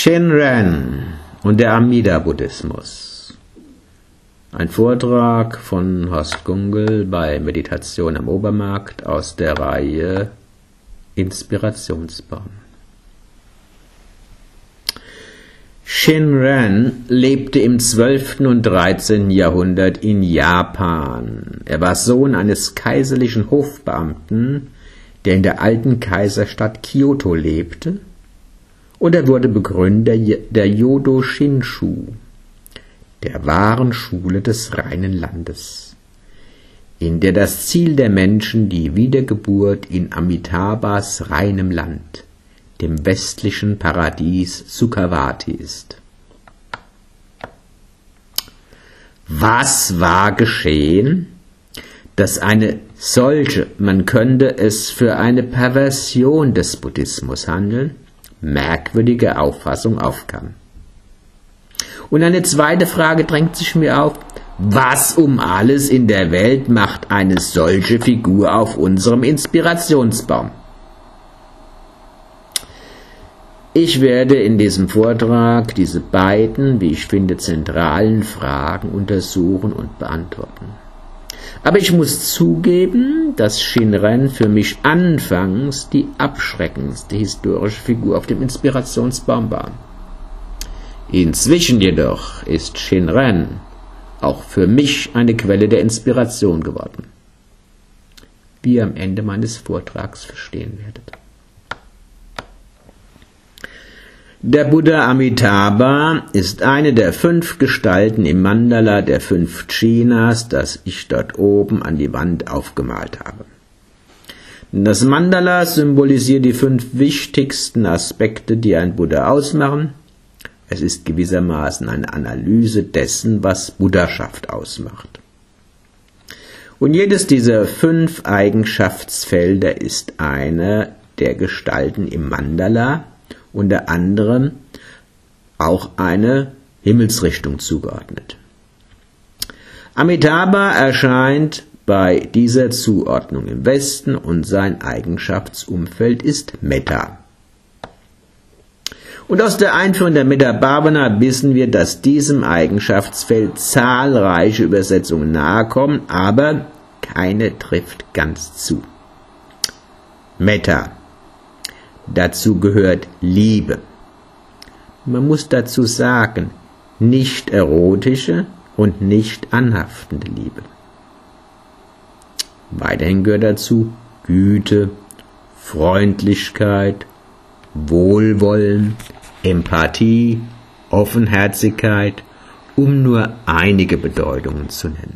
Shinran und der Amida-Buddhismus. Ein Vortrag von Horst Gungel bei Meditation am Obermarkt aus der Reihe Inspirationsbaum. Shinran lebte im 12. und 13. Jahrhundert in Japan. Er war Sohn eines kaiserlichen Hofbeamten, der in der alten Kaiserstadt Kyoto lebte, und er wurde Begründer der Yodo Shinshu, der wahren Schule des reinen Landes, in der das Ziel der Menschen die Wiedergeburt in Amitabhas reinem Land, dem westlichen Paradies Sukhavati ist. Was war geschehen, dass eine solche, man könnte es für eine Perversion des Buddhismus handeln, merkwürdige Auffassung aufkam? Und eine zweite Frage drängt sich mir auf: Was um alles in der Welt macht eine solche Figur auf unserem Inspirationsbaum? Ich werde in diesem Vortrag diese beiden, wie ich finde, zentralen Fragen untersuchen und beantworten. Aber ich muss zugeben, dass Shinran für mich anfangs die abschreckendste historische Figur auf dem Inspirationsbaum war. Inzwischen jedoch ist Shinran auch für mich eine Quelle der Inspiration geworden, wie ihr am Ende meines Vortrags verstehen werdet. Der Buddha Amitabha ist eine der 5 Gestalten im Mandala der 5 Chinas, das ich dort oben an die Wand aufgemalt habe. Das Mandala symbolisiert die 5 wichtigsten Aspekte, die ein Buddha ausmachen. Es ist gewissermaßen eine Analyse dessen, was Buddhaschaft ausmacht. Und jedes dieser 5 Eigenschaftsfelder ist eine der Gestalten im Mandala, unter anderem auch eine Himmelsrichtung zugeordnet. Amitabha erscheint bei dieser Zuordnung im Westen und sein Eigenschaftsumfeld ist Metta. Und aus der Einführung der Metta Bhavana wissen wir, dass diesem Eigenschaftsfeld zahlreiche Übersetzungen nahekommen, aber keine trifft ganz zu. Metta. Dazu gehört Liebe. Man muss dazu sagen, nicht erotische und nicht anhaftende Liebe. Weiterhin gehört dazu Güte, Freundlichkeit, Wohlwollen, Empathie, Offenherzigkeit, um nur einige Bedeutungen zu nennen.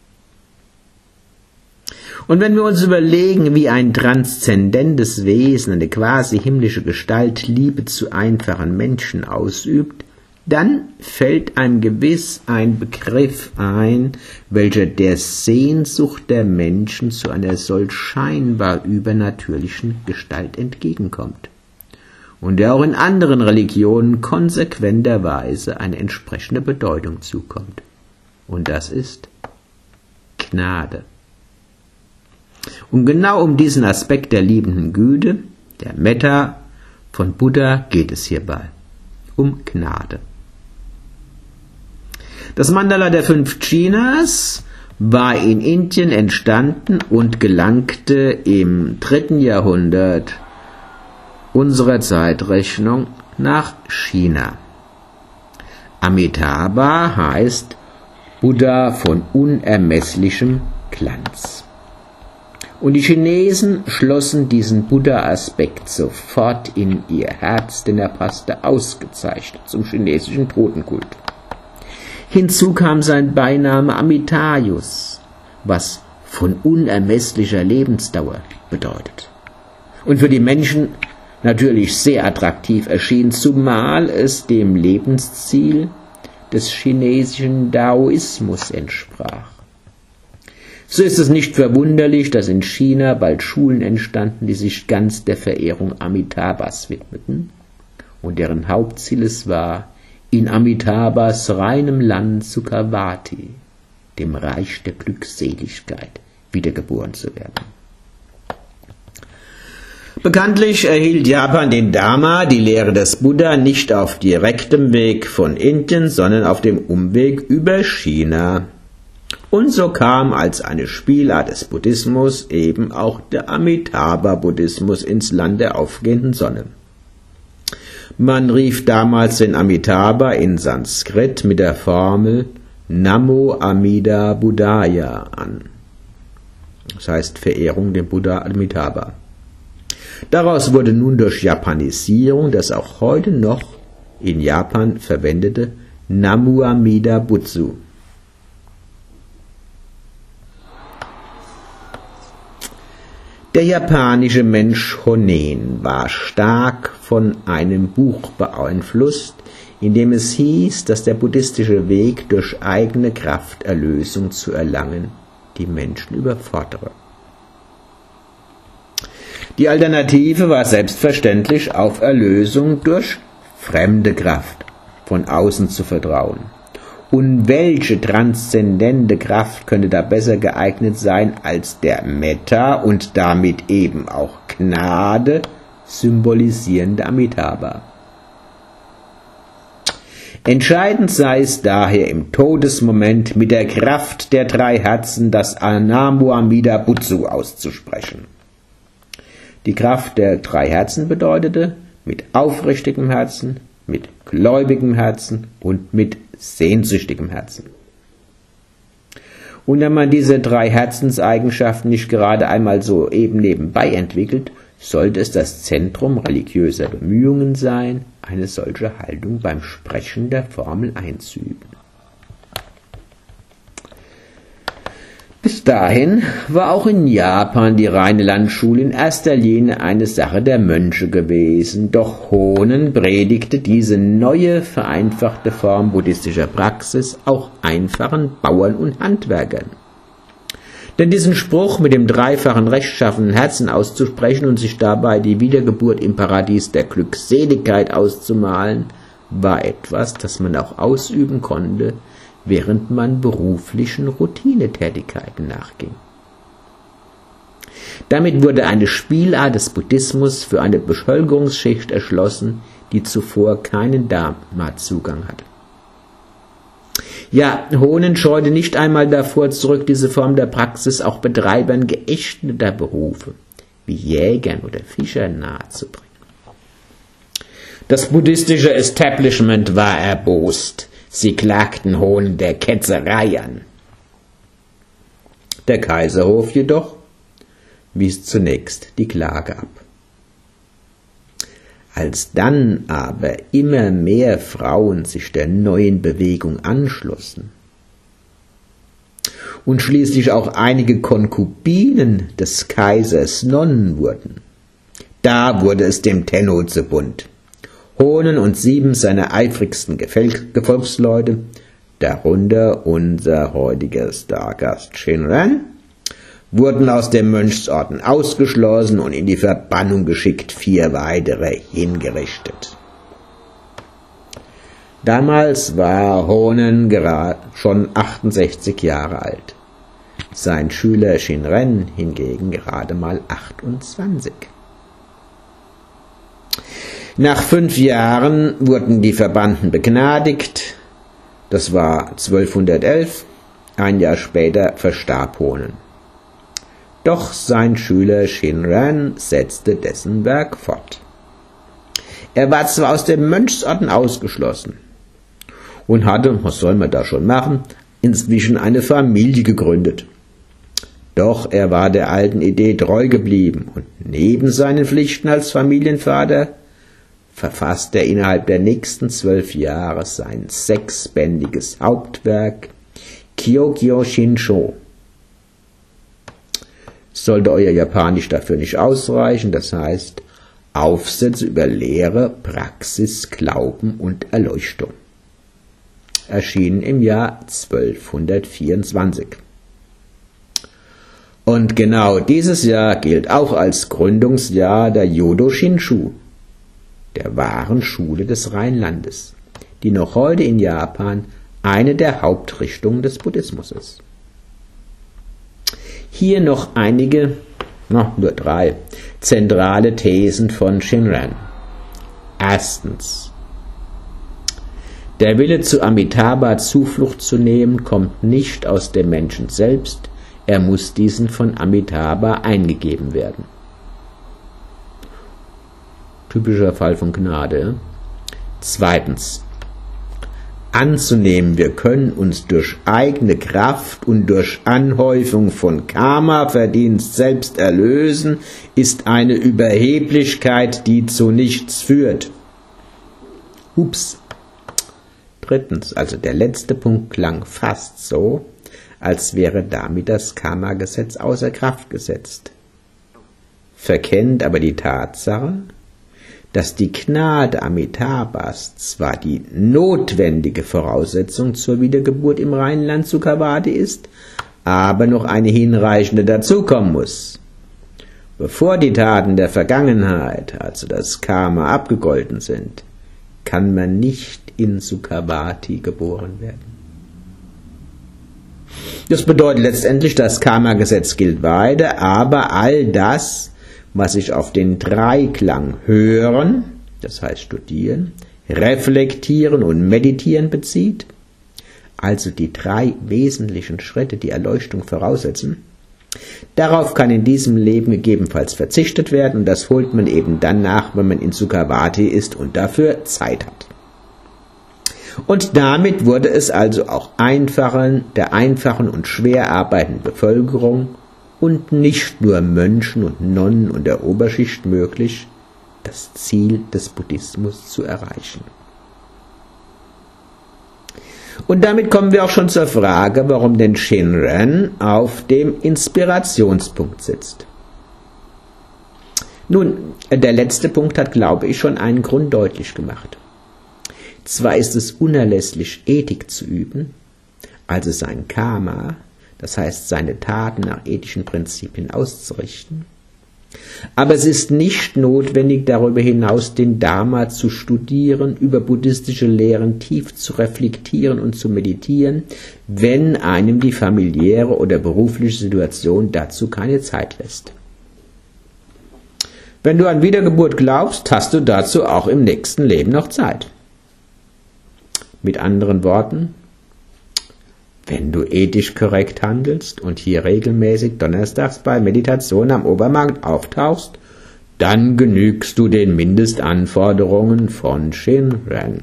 Und wenn wir uns überlegen, wie ein transzendentes Wesen, eine quasi himmlische Gestalt, Liebe zu einfachen Menschen ausübt, dann fällt einem gewiss ein Begriff ein, welcher der Sehnsucht der Menschen zu einer solch scheinbar übernatürlichen Gestalt entgegenkommt und der auch in anderen Religionen konsequenterweise eine entsprechende Bedeutung zukommt. Und das ist Gnade. Und genau um diesen Aspekt der liebenden Güte, der Metta von Buddha, geht es hierbei. Um Gnade. Das Mandala der 5 Chinas war in Indien entstanden und gelangte im 3. Jahrhundert unserer Zeitrechnung nach China. Amitabha heißt Buddha von unermesslichem Glanz. Und die Chinesen schlossen diesen Buddha-Aspekt sofort in ihr Herz, denn er passte ausgezeichnet zum chinesischen Totenkult. Hinzu kam sein Beiname Amitayus, was von unermesslicher Lebensdauer bedeutet. Und für die Menschen natürlich sehr attraktiv erschien, zumal es dem Lebensziel des chinesischen Daoismus entsprach. So ist es nicht verwunderlich, dass in China bald Schulen entstanden, die sich ganz der Verehrung Amitabhas widmeten und deren Hauptziel es war, in Amitabhas reinem Land Sukhavati, dem Reich der Glückseligkeit, wiedergeboren zu werden. Bekanntlich erhielt Japan den Dharma, die Lehre des Buddha, nicht auf direktem Weg von Indien, sondern auf dem Umweg über China. Und so kam als eine Spielart des Buddhismus eben auch der Amitabha-Buddhismus ins Land der aufgehenden Sonne. Man rief damals den Amitabha in Sanskrit mit der Formel Namo Amida Buddhaya an. Das heißt Verehrung dem Buddha Amitabha. Daraus wurde nun durch Japanisierung das auch heute noch in Japan verwendete Namu Amida Butsu. Der japanische Mensch Honen war stark von einem Buch beeinflusst, in dem es hieß, dass der buddhistische Weg durch eigene Kraft Erlösung zu erlangen die Menschen überfordere. Die Alternative war selbstverständlich auf Erlösung durch fremde Kraft von außen zu vertrauen. Und welche transzendente Kraft könnte da besser geeignet sein als der Metta und damit eben auch Gnade symbolisierende Amitabha? Entscheidend sei es daher im Todesmoment mit der Kraft der drei Herzen das Namo Amida Butsu auszusprechen. Die Kraft der drei Herzen bedeutete mit aufrichtigem Herzen, mit gläubigem Herzen und mit sehnsüchtigem Herzen. Und wenn man diese drei Herzenseigenschaften nicht gerade einmal so eben nebenbei entwickelt, sollte es das Zentrum religiöser Bemühungen sein, eine solche Haltung beim Sprechen der Formel einzuüben. Bis dahin war auch in Japan die reine Landschule in erster Linie eine Sache der Mönche gewesen, doch Honen predigte diese neue, vereinfachte Form buddhistischer Praxis auch einfachen Bauern und Handwerkern. Denn diesen Spruch mit dem dreifachen rechtschaffenen Herzen auszusprechen und sich dabei die Wiedergeburt im Paradies der Glückseligkeit auszumalen, war etwas, das man auch ausüben konnte, während man beruflichen Routinetätigkeiten nachging. Damit wurde eine Spielart des Buddhismus für eine Bevölkerungsschicht erschlossen, die zuvor keinen Dharma-Zugang hatte. Ja, Honen scheute nicht einmal davor zurück, diese Form der Praxis auch Betreibern geächteter Berufe, wie Jägern oder Fischern nahezubringen. Das buddhistische Establishment war erbost. Sie klagten Honen der Ketzerei an. Der Kaiserhof jedoch wies zunächst die Klage ab. Als dann aber immer mehr Frauen sich der neuen Bewegung anschlossen und schließlich auch einige Konkubinen des Kaisers Nonnen wurden, da wurde es dem Tenno zu bunt. Honen und 7 seiner eifrigsten Gefolgsleute, darunter unser heutiger Stargast Shinran, wurden aus dem Mönchsorden ausgeschlossen und in die Verbannung geschickt, 4 weitere hingerichtet. Damals war Honen gerade schon 68 Jahre alt, sein Schüler Shinran hingegen gerade mal 28. Nach 5 Jahren wurden die Verbannten begnadigt, das war 1211, ein Jahr später verstarb Honen. Doch sein Schüler Shinran setzte dessen Werk fort. Er war zwar aus dem Mönchsorden ausgeschlossen und hatte, was soll man da schon machen, inzwischen eine Familie gegründet. Doch er war der alten Idee treu geblieben und neben seinen Pflichten als Familienvater verfasste er innerhalb der nächsten 12 Jahre sein 6-bändiges Hauptwerk Kyokyo Shinsho. Sollte euer Japanisch dafür nicht ausreichen, das heißt Aufsätze über Lehre, Praxis, Glauben und Erleuchtung. Erschienen im Jahr 1224. Und genau dieses Jahr gilt auch als Gründungsjahr der Yodo Shinshu, der wahren Schule des Rheinlandes, die noch heute in Japan eine der Hauptrichtungen des Buddhismus ist. Hier noch einige nur 3 zentrale Thesen von Shinran. Erstens: Der Wille zu Amitabha Zuflucht zu nehmen, kommt nicht aus dem Menschen selbst, er muss diesen von Amitabha eingegeben werden. Typischer Fall von Gnade. Zweitens: Anzunehmen, wir können uns durch eigene Kraft und durch Anhäufung von Karma-Verdienst selbst erlösen, ist eine Überheblichkeit, die zu nichts führt. Ups. Drittens, also der letzte Punkt klang fast so, als wäre damit das Karma-Gesetz außer Kraft gesetzt. Verkennt aber die Tatsache, dass die Gnade Amitabhas zwar die notwendige Voraussetzung zur Wiedergeburt im Rheinland Sukhavati ist, aber noch eine hinreichende dazukommen muss. Bevor die Taten der Vergangenheit, also das Karma, abgegolten sind, kann man nicht in Sukhavati geboren werden. Das bedeutet letztendlich, das Karma-Gesetz gilt weiter, aber all das, was sich auf den Dreiklang hören, das heißt studieren, reflektieren und meditieren bezieht, also die 3 wesentlichen Schritte, die Erleuchtung voraussetzen, darauf kann in diesem Leben gegebenenfalls verzichtet werden und das holt man eben dann nach, wenn man in Sukhavati ist und dafür Zeit hat. Und damit wurde es also auch der einfachen und schwer arbeitenden Bevölkerung und nicht nur Mönchen und Nonnen und der Oberschicht möglich, das Ziel des Buddhismus zu erreichen. Und damit kommen wir auch schon zur Frage, warum denn Shinran auf dem Inspirationspunkt sitzt. Nun, der letzte Punkt hat, glaube ich, schon einen Grund deutlich gemacht. Zwar ist es unerlässlich, Ethik zu üben, also sein Karma, das heißt seine Taten nach ethischen Prinzipien auszurichten, aber es ist nicht notwendig, darüber hinaus den Dharma zu studieren, über buddhistische Lehren tief zu reflektieren und zu meditieren, wenn einem die familiäre oder berufliche Situation dazu keine Zeit lässt. Wenn du an Wiedergeburt glaubst, hast du dazu auch im nächsten Leben noch Zeit. Mit anderen Worten, wenn du ethisch korrekt handelst und hier regelmäßig donnerstags bei Meditation am Obermarkt auftauchst, dann genügst du den Mindestanforderungen von Shinran.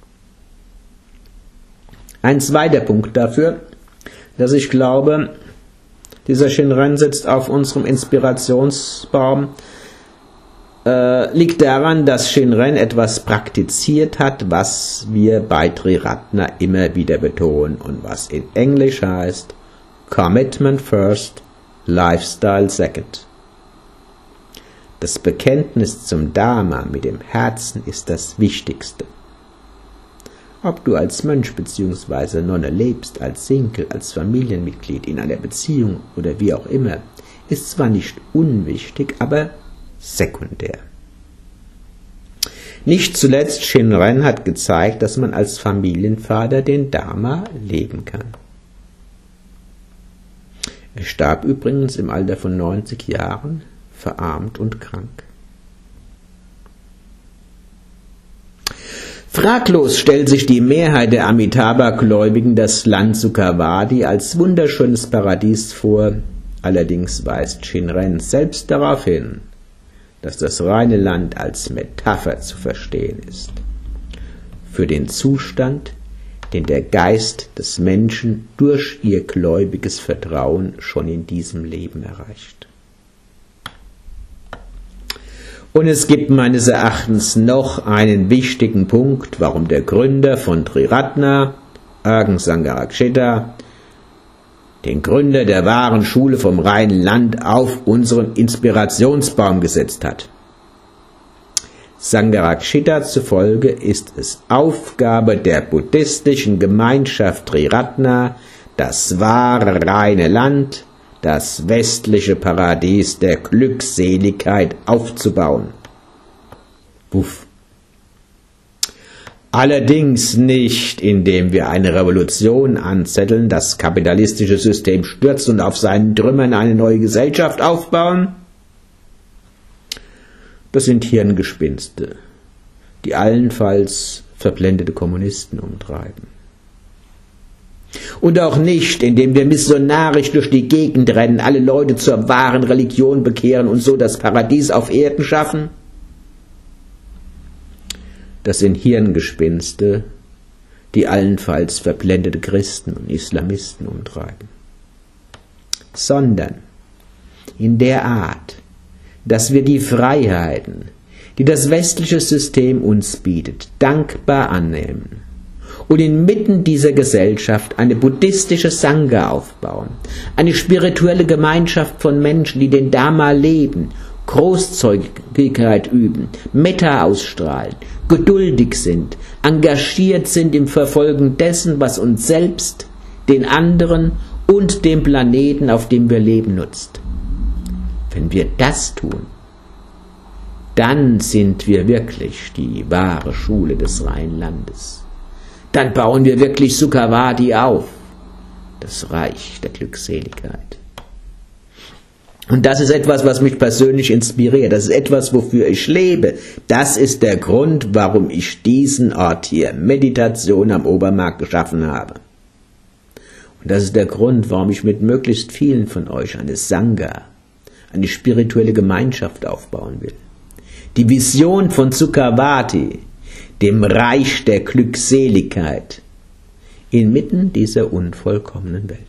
Ein zweiter Punkt dafür, dass ich glaube, dieser Shinran sitzt auf unserem Inspirationsbaum, liegt daran, dass Shinran etwas praktiziert hat, was wir bei Triratna immer wieder betonen und was in Englisch heißt Commitment first, Lifestyle second. Das Bekenntnis zum Dharma mit dem Herzen ist das Wichtigste. Ob du als Mönch bzw. Nonne lebst, als Single, als Familienmitglied, in einer Beziehung oder wie auch immer, ist zwar nicht unwichtig, aber sekundär. Nicht zuletzt Shinran hat gezeigt, dass man als Familienvater den Dharma leben kann. Er starb übrigens im Alter von 90 Jahren, verarmt und krank. Fraglos stellt sich die Mehrheit der Amitabha-Gläubigen das Land Sukhavati als wunderschönes Paradies vor, allerdings weist Shinran selbst darauf hin, dass das reine Land als Metapher zu verstehen ist, für den Zustand, den der Geist des Menschen durch ihr gläubiges Vertrauen schon in diesem Leben erreicht. Und es gibt meines Erachtens noch einen wichtigen Punkt, warum der Gründer von Triratna, Agam Sangharakshita, den Gründer der wahren Schule vom reinen Land, auf unseren Inspirationsbaum gesetzt hat. Sangharakshita zufolge ist es Aufgabe der buddhistischen Gemeinschaft Triratna, das wahre reine Land, das westliche Paradies der Glückseligkeit aufzubauen. Puff. Allerdings nicht, indem wir eine Revolution anzetteln, das kapitalistische System stürzen und auf seinen Trümmern eine neue Gesellschaft aufbauen. Das sind Hirngespinste, die allenfalls verblendete Kommunisten umtreiben. Und auch nicht, indem wir missionarisch durch die Gegend rennen, alle Leute zur wahren Religion bekehren und so das Paradies auf Erden schaffen. Das sind Hirngespinste, die allenfalls verblendete Christen und Islamisten umtreiben. Sondern in der Art, dass wir die Freiheiten, die das westliche System uns bietet, dankbar annehmen und inmitten dieser Gesellschaft eine buddhistische Sangha aufbauen, eine spirituelle Gemeinschaft von Menschen, die den Dharma leben, Großzügigkeit üben, Metta ausstrahlen, geduldig sind, engagiert sind im Verfolgen dessen, was uns selbst, den anderen und dem Planeten, auf dem wir leben, nutzt. Wenn wir das tun, dann sind wir wirklich die wahre Schule des Rheinlandes. Dann bauen wir wirklich Sukhavati auf, das Reich der Glückseligkeit. Und das ist etwas, was mich persönlich inspiriert. Das ist etwas, wofür ich lebe. Das ist der Grund, warum ich diesen Ort hier, Meditation am Obermarkt, geschaffen habe. Und das ist der Grund, warum ich mit möglichst vielen von euch eine Sangha, eine spirituelle Gemeinschaft aufbauen will. Die Vision von Sukhavati, dem Reich der Glückseligkeit, inmitten dieser unvollkommenen Welt.